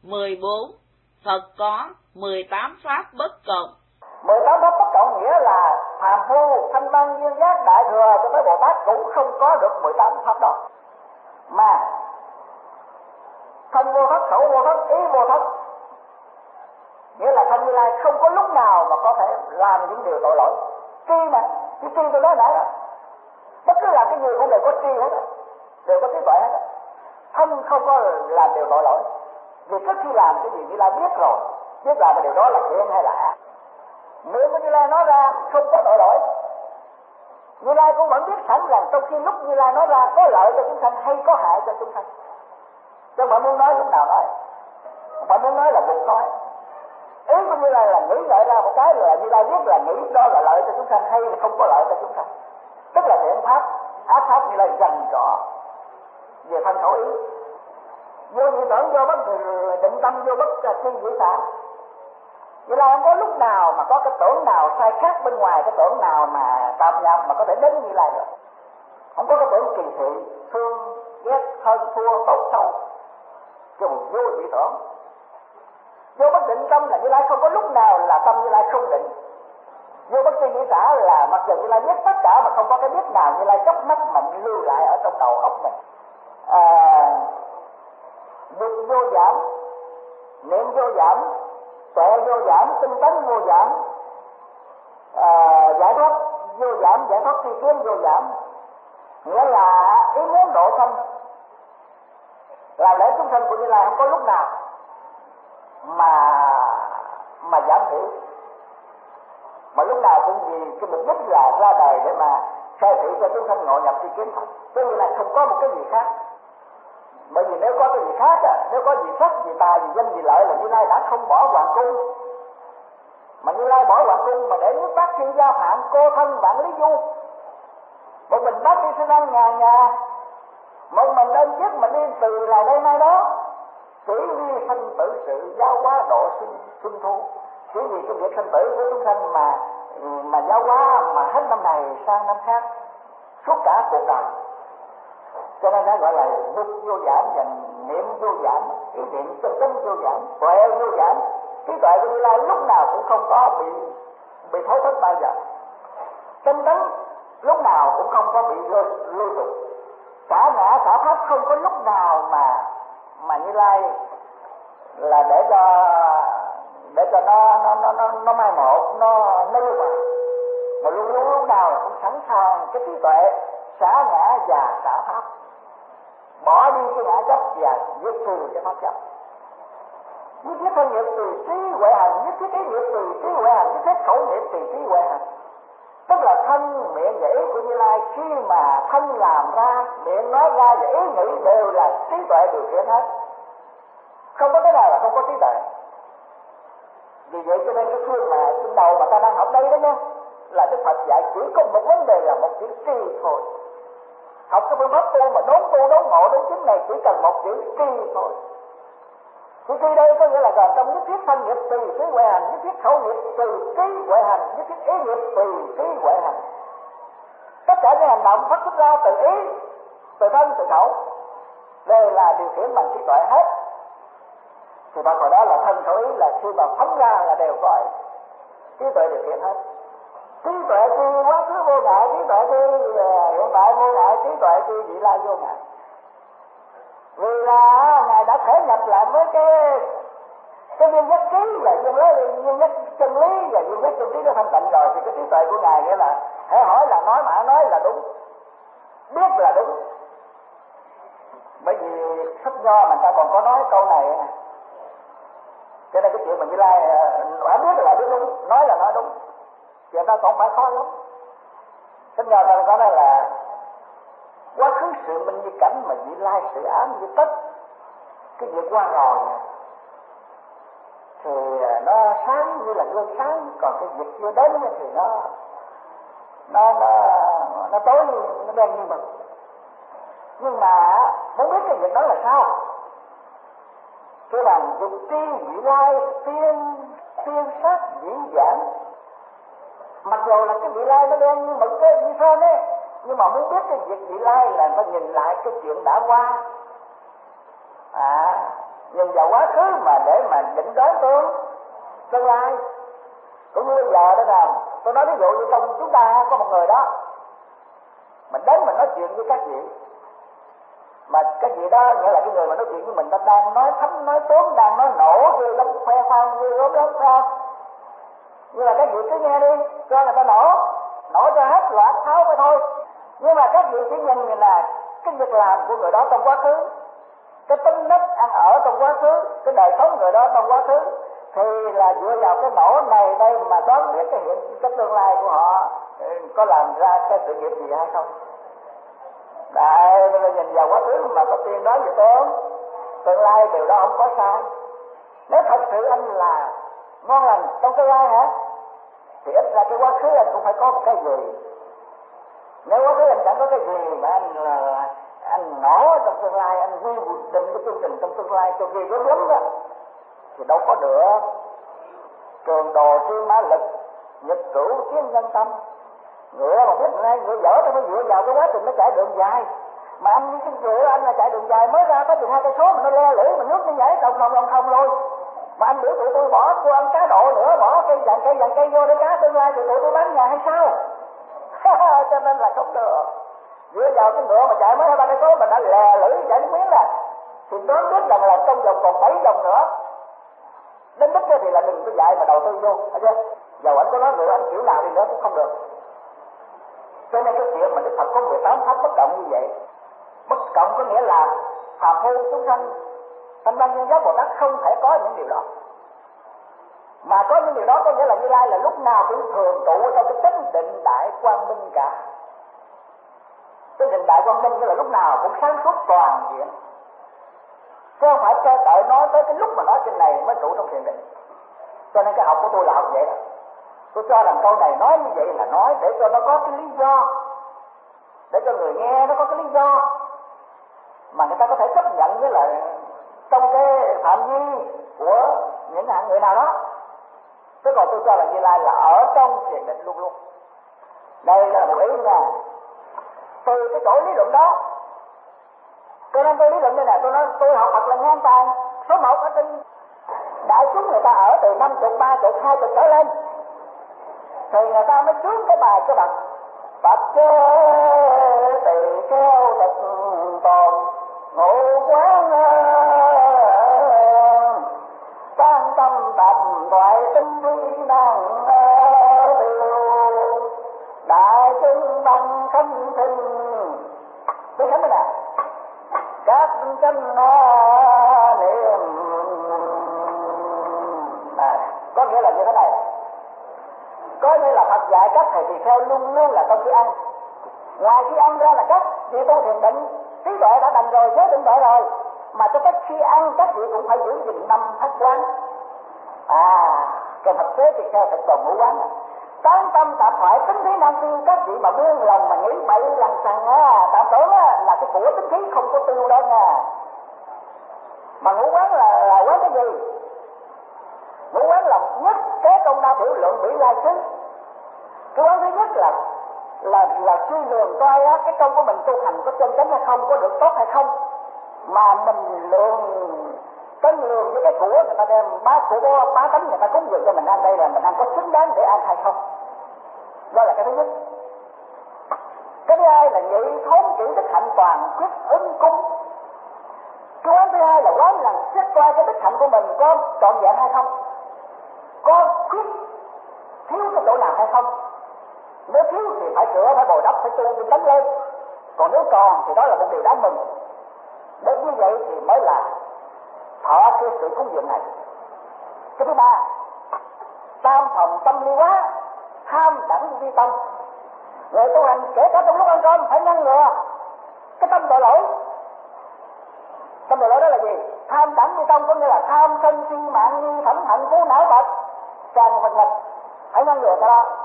14. Phật có 18 pháp bất cộng. 18 pháp bất cộng nghĩa là phàm phu, thanh văn, duyên giác, đại thừa cho tới Bồ Tát cũng không có được 18 pháp đó. Mà thân vô thất, khẩu vô thất, ý vô thất, nghĩa là thân Như Lai không có lúc nào mà có thể làm những điều tội lỗi. Tri mà, cái tri tôi nói nãy đó, bất cứ là cái gì cũng đều có tri hết đó, đều có trí tuệ hết đó. Thân không có làm điều tội lỗi, vì trước khi làm cái gì Như Lai biết rồi, biết làm cái điều đó là thiện hay là ác. Miệng của Như Lai nói ra không có tội lỗi, Như Lai cũng vẫn biết sẵn rằng trong khi lúc Như Lai nói ra có lợi cho chúng sanh hay có hại cho chúng sanh. Chứ không phải muốn nói lúc nào nói, không phải muốn nói là buộc nói. Ý của Như Lai là nghĩ lợi ra một cái là Như Lai biết là nghĩ đó là lợi cho chúng sanh hay là không có lợi cho chúng sanh. Tức là thiện pháp, ác pháp Như Lai dành rõ về thân khẩu ý. Vô nhị tưởng, vô bất định tâm, vô bất tri dĩ xả. Như Lai không có lúc nào mà có cái tưởng nào sai khác bên ngoài cái tưởng nào mà tạp nhập mà có thể đến Như Lai được. Không có cái tưởng kỳ thị, thương, ghét, hơn, thua, tốt, xấu. Chứ một vô dị tưởng. Vô bất định tâm là Như Lai không có lúc nào là tâm Như Lai không định. Vô bất tri dĩ xả là mặc dù Như Lai biết tất cả mà không có cái biết nào Như Lai chớp mắt mà lưu lại ở trong đầu óc mình. Dục vô giảm, niệm vô giảm, tuệ vô giảm, tinh tấn vô giảm, giải thoát vô giảm, giải thoát tri kiến vô giảm. Nghĩa là ý muốn độ sanh là lễ chúng sanh của Như Lai không có lúc nào mà giảm thiểu, mà lúc nào cũng vì cái mục đích là ra đời để mà khai thị cho chúng sanh ngộ nhập tri kiến Phật. Chứ Như Lai không có một cái gì khác. Bởi vì nếu có cái gì khác nếu có gì sắc, gì tài, gì danh, gì lợi là Như Lai đã không bỏ hoàng cung. Mà Như Lai bỏ hoàng cung mà để nước Bát Thiên Gia Phạm, cô thân vạn lý du. Một mình Bát Thiên Sư Năng nhà, một mình lên chiếc mà đi từ là đây nay đó, chỉ vì sanh tử sự giáo hóa độ xuân thu. Chỉ vì cái việc sanh tử của chúng sanh mà giáo hóa mà hết năm này sang năm khác, suốt cả cuộc đời. Cho nên nó gọi là dục vô giảm và niệm vô giảm, ý niệm chân tính vô giảm, tuệ vô giảm. Trí tuệ của Như Lai lúc nào cũng không có bị thối thất bao giờ. Tinh tấn lúc nào cũng không có bị lưu tục. Xả ngã xả pháp không có lúc nào mà Như Lai là để cho nó mai một, nó lưu vào. Mà luôn lúc nào cũng sẵn sàng cái trí tuệ xả ngã và xả pháp, bỏ đi cái ngã chấp và dứt trừ cái pháp chấp. Nhất thiết thân nghiệp từ trí huệ hành, nhất thiết ý nghiệp từ trí huệ hành, nhất thiết khẩu nghiệp từ trí huệ hành. Tức là thân, miệng và ý của Như Lai khi mà thân làm ra, miệng nói ra và ý nghĩ đều là trí tuệ điều khiển hết. Không có cái nào là không có trí tuệ. Vì vậy cho nên cái phương mà trên đầu mà ta đang học đây đó nha, là Đức Phật dạy chỉ có một vấn đề là một chữ tri thôi. Học cái phương pháp tu mà đốn ngộ đốn chứng này chỉ cần một chữ tri thôi. Chữ tri đây có nghĩa là gồm trong nhất thiết thân nghiệp từ trí huệ hành, nhất thiết khẩu nghiệp từ trí huệ hành, nhất thiết ý nghiệp từ trí huệ hành. Tất cả những hành động phát xuất ra từ ý, từ thân, từ khẩu đều là điều khiển bằng trí tuệ hết. Thì bao hồi đó là thân khẩu ý là khi mà phóng ra là đều có trí tuệ điều khiển hết. Trí tuệ chi quá khứ vô ngại, trí tuệ chi hiện tại vô ngại, trí tuệ chi vị lai vô ngại. Vì là Ngài đã thể nhập lại với cái viên nhất trí là viên nhất chân lý và viên nhất chân trí nó thanh tịnh rồi, thì cái trí tuệ của Ngài nghĩa là hãy hỏi là nói mà nói là đúng, biết là đúng. Bởi vì sách Nho mà ta còn có nói câu này nè, cho nên cái chuyện mình Như Lai đã biết là biết đúng, nói là nói đúng, chuyện ta còn phải khó lắm. Sách Nho ta có nói là quá khứ sự minh như cảnh mà Như Lai sự ám như tất. Cái việc qua rồi thì nó sáng như là gương sáng, còn cái việc chưa đến thì nó tối, nó đen như mực. Nhưng mà muốn biết cái việc đó là sao, cái bằng dục tri vị lai tiên sát dĩ giảng. Mặc dù là cái vị lai nó đen như mực cái như sao đấy, nhưng mà muốn biết cái việc vị lai là phải nhìn lại cái chuyện đã qua. nhìn vào quá khứ mà để mà định đoán tương lai. Cũng như bây giờ đó là tôi nói ví dụ như trong chúng ta có một người đó mình đến mình nói chuyện với các vị, mà các vị đó nghĩa là cái người mà nói chuyện với mình ta đang nói thấm nói tốn, đang nói nổ ghê lắm, khoe khoang ghê gớm lắm sao? Nhưng mà các vị cứ nghe đi, cho người ta nổ cho hết loạt tháoไปthôi. Nhưng mà các vị chỉ nhìn là cái việc làm của người đó trong quá khứ, cái tính nết ăn ở trong quá khứ, cái đời sống người đó trong quá khứ, thì là dựa vào cái nổ này đây mà đoán biết cái tương lai của họ có làm ra cái sự nghiệp gì hay không. Đại nhìn vào quá khứ mà có tiên nói gì tốt, tương lai điều đó không có sai. Nếu thật sự anh là ngon lành trong tương lai hả, thì ít ra cái quá khứ anh cũng phải có một cái gì. Nếu quá khứ anh chẳng có cái gì mà anh nổ trong tương lai, anh quy định cái chương trình trong tương lai cho ghi gớm lắm đó, thì đâu có được. Trường đồ trương mã lực, nhật cửu chiến nhân tâm. Ngựa mà biết nay ngựa dở thì phải dựa vào cái quá trình nó chạy đường dài. Mà anh với cái ngựa anh là chạy đường dài mới ra có chừng 2 cây số mà nó le lưỡi mà nước nó nhảy đồng rồi. Mà anh biểu tụi tôi bỏ cô ăn cá độ nữa, bỏ cây dàn vô để cá tương lai thì tụi tôi bán nhà hay sao? Cho nên là không được. Dựa vào cái ngựa mà chạy mới 2-3 cây số mà đã lè lưỡi chạy nước miếng là thì đoán biết rằng là trong vòng còn 7 vòng nữa đến đích thì là đừng có dạy mà đầu tư vô, thấy chưa? Dầu anh có nói ngựa anh kiểu nào đi nữa cũng không được. Cho nên cái chuyện mà Đức Phật có 18 pháp bất cộng như vậy, bất cộng có nghĩa là phàm phu chúng sanh, Thanh Văn Nhân Giác Bồ Tát không thể có những điều đó. Mà có những điều đó có nghĩa là Như Lai là lúc nào cũng thường trụ trong cái chánh định đại quang minh cả. Chánh định đại quang minh nghĩa là lúc nào cũng sáng suốt toàn diện, chứ không phải cho đợi nói tới cái lúc mà nói trên này mới trụ trong thiền định. Cho nên cái học của tôi là học vậy đó. Tôi cho rằng câu này nói như vậy là nói để cho nó có cái lý do, để cho người nghe nó có cái lý do mà người ta có thể chấp nhận với lại trong cái phạm vi của những hạng người nào đó. Chứ còn tôi cho là Như Lai là ở trong thiền định luôn luôn. Đây là một ý nha. Từ cái chỗ lý luận đó, cho nên tôi lý luận đây nè, tôi nói tôi học Phật là ngang tàn. Số 1 ở trên đại chúng người ta ở từ 50, 30, 20 trở lên, thì người ta mới xuống cái bài cái bằng Phật chớ tỳ kheo tịch tồn ngũ quán quan tâm tập thoại tinh vi năng tiêu đại chúng bằng khâm thinh. Tôi khánh đây nè, các chân niệm có nghĩa là như thế này. Có nghĩa là Phật dạy các thầy tỳ kheo luôn luôn là trong khi ăn. Ngoài khi ăn ra là các vị tu thiền định, trí tuệ đã đành rồi, giới định tuệ rồi, mà cho các khi ăn các vị cũng phải giữ gìn 5 thất quán. Cái Phật tế tỳ kheo thực tồn ngũ quán. Tán tâm tạp thoại tính khí năng tiêu, các vị mà buông lòng mà nghĩ bậy lằng xằng tạm tưởng là cái của tính khí không có tiêu đâu nha. Mà ngũ quán là quán cái gì? Ngũ quán là nhất kế công đa thiểu lượng bỉ lai xứ. Cái quán thứ nhất là suy lường coi cái công của mình tu hành có chân chánh hay không, có được tốt hay không, mà mình cân lường với cái của người ta đem bá tánh người ta cúng dường cho mình ăn, đây là mình ăn có xứng đáng để ăn hay không. Đó là cái thứ nhất. Cái thứ hai là nhị thốn chỉ đức hạnh toàn quyết ứng cung. Cái quán thứ hai là quán là xét coi cái đức hạnh của mình có trọn vẹn hay không, có khuyết thiếu cái chỗ nào hay không. Nếu thiếu thì phải sửa, phải bồi đắp, phải tu tinh tấn lên. Còn nếu còn thì đó là một điều đáng mừng. Đến như vậy thì mới là thọ cái sự cúng dường này. Cái thứ ba, tam phòng tâm ly quá, tham đẳng vi tâm. Người tu hành kể cả trong lúc ăn cơm phải ngăn ngừa cái tâm tội lỗi. Tâm tội lỗi đó là gì? Tham đẳng vi tâm có nghĩa là tham sân si mạng nghi thẩm hận phú não tật tràn vật vật, phải ngăn ngừa cái đó.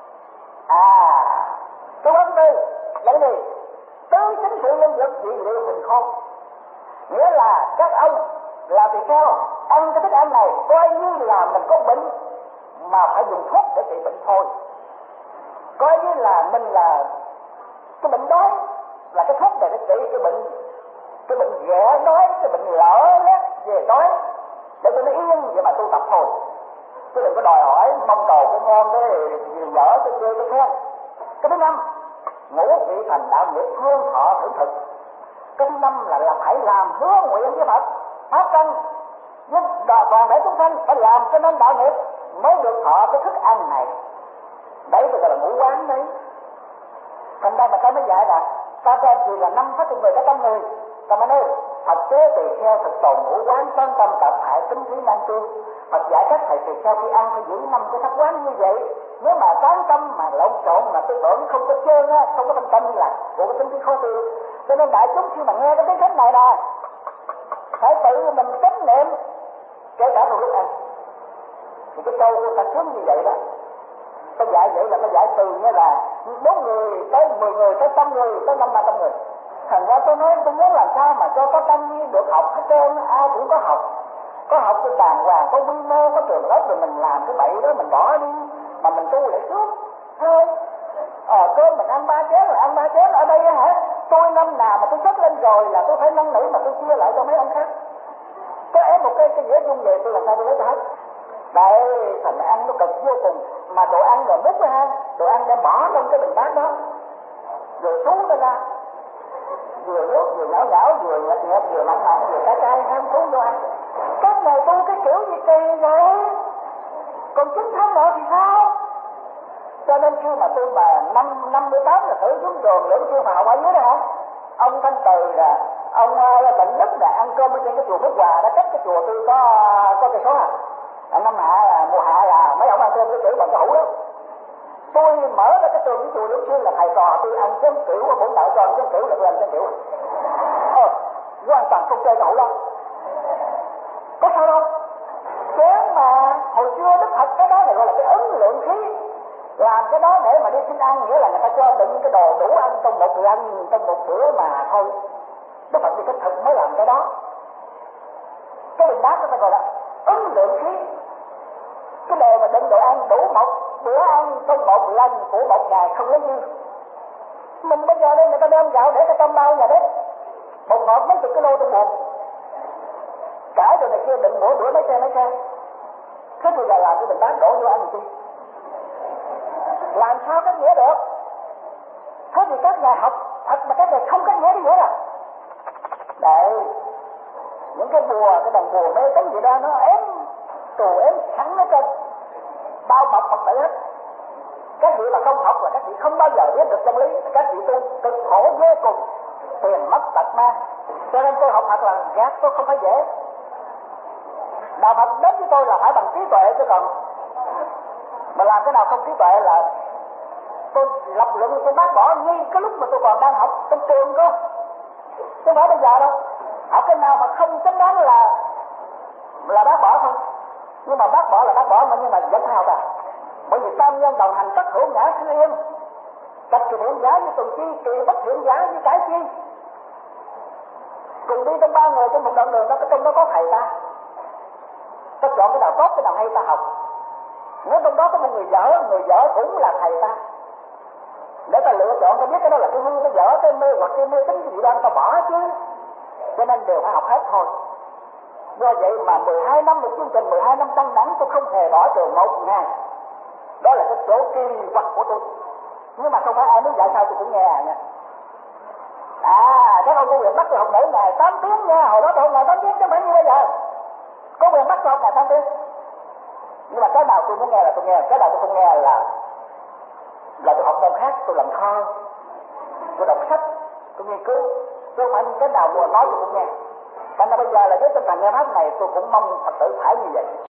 Cái vấn đề là cái gì? Tứ chính sự linh lực dị liệu hình khôn. Nghĩa là các ông là tỳ kheo ăn cái thức ăn này coi như là mình có bệnh mà phải dùng thuốc để trị bệnh thôi. Coi như là mình là cái bệnh đói là cái thuốc để trị cái bệnh ghẻ đói, cái bệnh lở lét, về tối để tôi nó yên vậy mà tu tập thôi, chứ đừng có đòi hỏi mong cầu cái ngon cái gì dở cái chơi cái khen. Cái thứ năm, ngũ vị thành đạo nghiệp hương thọ thưởng thực. Cái thứ năm là phải làm hứa nguyện với Phật, phát tâm giúp toàn thể chúng sanh phải làm cho nên đạo nghiệp mới được thọ cái thức ăn này. Đấy tôi gọi là ngũ quán đấy. Thành ra mà ta mới dạy là ta cho gì là 5 phát người có tâm người. Ta mới nói Phật chế tùy theo thực tồn ngũ quán quan tâm tập hại tính khí nan tương. Phật dạy các thầy tùy theo khi ăn phải giữ 5 cái thất quán như vậy. Nếu mà tán tâm mà lộn xộn mà tư tưởng không có trơn á, không có tâm là của cái tính khí khó tiêu. Cho nên đại chúng khi mà nghe cái tiếng khánh này nè, phải tự mình chánh niệm kể cả vào lúc ăn. Thì cái câu của ta sướng như vậy đó. Ta dạy vậy là ta dạy từ nghĩa là 4 người tới 10 người tới 100 người tới 500 người. Thành ra tôi nói tôi muốn làm sao mà cho có tâm được học hết trơn, ai cũng có học cái đàng hoàng, có quy mô, có trường lớp, rồi mình làm cái bậy đó mình bỏ đi mà mình tu lại trước thôi. Cơm mình ăn 3 chén là ăn 3 chén ở đây hả? Tôi năm nào mà tôi chất lên rồi là tôi phải năn nỉ mà tôi chia lại cho mấy ông khác. Có ép một cái dĩa chung về tôi làm sao tôi lấy cho hết. Đấy, thành ăn nó cực vô cùng. Mà đồ ăn rồi múc ha, đồ ăn đã bỏ trong cái bình bát đó, rồi xuống nó ra, vừa nước vừa nhão nhão, vừa nhạt nhạt, vừa mặn mặn, vừa cay cay, ham thú vô ăn. Các này tu cái kiểu gì kỳ vậy? Còn chính thân nọ thì sao? Cho nên khi mà tôi mà 58 là thử xuống đường lưỡng kêu mà học ở dưới đó hả? Ông Thanh Từ là ông Tịnh Đức là ăn cơm ở trên cái chùa Phước Hòa đó, cách cái chùa tôi có cây số à. Năm hạ là mùa hạ là mấy ông ăn cơm cái kiểu bằng cái hũ đó. Tôi mở ra cái tường cái chùa Liễu Xuyên là thầy trò tôi ăn chén kiểu của bổn đạo cho ăn chén kiểu là tôi ăn chén kiểu. Hoàn toàn không chơi cái hũ đó. Có sao đâu? Chén mà hồi xưa Đức Phật cái đó là gọi là cái ứng lượng khí. Làm cái đó để mà đi xin ăn, nghĩa là người ta cho đựng cái đồ đủ ăn trong một bữa ăn, trong một bữa mà thôi. Đức Phật đi cái thực mới làm cái đó. Cái bình bát nó gọi là ứng lượng khí. Cái đồ mà đựng đồ ăn đủ một bữa ăn trong một lần của một ngày không lấy dư. Mình bây giờ đây người ta đem gạo để cái trong bao nhà bếp, bột ngọt mấy chục kilo trong bồn, cải rồi này kia đựng mỗi bữa mấy xe. Thế thì là làm cái bình bát đổ vô ăn chi? Làm sao có nghĩa được? Thế thì các nhà học thật mà các nhà không có nghĩa đi nữa à? Đấy, những cái bùa, cái đồng bùa mê tín gì đó nó ém tù ém sẵn ở trên bao bọc Phật tử hết. Các vị mà không học là các vị không bao giờ biết được chân lý. Các vị tu cực khổ vô cùng, tiền mất tật mang. Cho nên tôi học Phật là gác tôi không phải dễ. Đạo Phật đến với tôi là phải bằng trí tuệ, chứ còn mà làm cái nào không trí tuệ là tôi lập luận tôi bác bỏ ngay cái lúc mà tôi còn đang học trong trường cơ, chứ không phải bây giờ đâu. Học cái nào mà không chính đáng là bác bỏ thôi. Nhưng mà bác bỏ là bác bỏ mà nhưng mà vẫn phải học à. Bởi vì tam nhân đồng hành tất hữu ngã sinh yên, trạch kỳ thiện giả với tùy chi, kỳ bất thiện giả với cái chi. Cùng đi trong 3 người trên một đoạn đường đó, cái trong đó có thầy ta chọn cái nào tốt, cái nào hay ta học. Nếu trong đó có một người vợ cũng là thầy ta, để ta lựa chọn, ta biết cái đó là cái hư, cái dở, cái mê hoặc cái mê tính cái gì đó ta bỏ chứ. Cho nên đều phải học hết thôi. Do vậy mà 12 năm một chương trình, 12 năm tăng đẳng tôi không hề bỏ trường một ngày. Đó là cái chỗ kỳ quặc của tôi. Nhưng mà không phải ai muốn dạy sao tôi cũng nghe nha. Các ông có quyền bắt tôi học mỗi ngày 8 tiếng nha. Hồi đó tôi học ngày 8 tiếng chứ không phải như bây giờ. Có quyền bắt tôi học ngày 8 tiếng. Nhưng mà cái nào tôi muốn nghe là tôi nghe, cái nào tôi không nghe là tôi học môn khác, tôi làm thơ, tôi đọc sách, tôi nghiên cứu. Chứ không phải cái nào vừa nói tôi cũng nghe. Thành ra bây giờ là với tinh thần nghe pháp này tôi cũng mong Phật tử phải như vậy.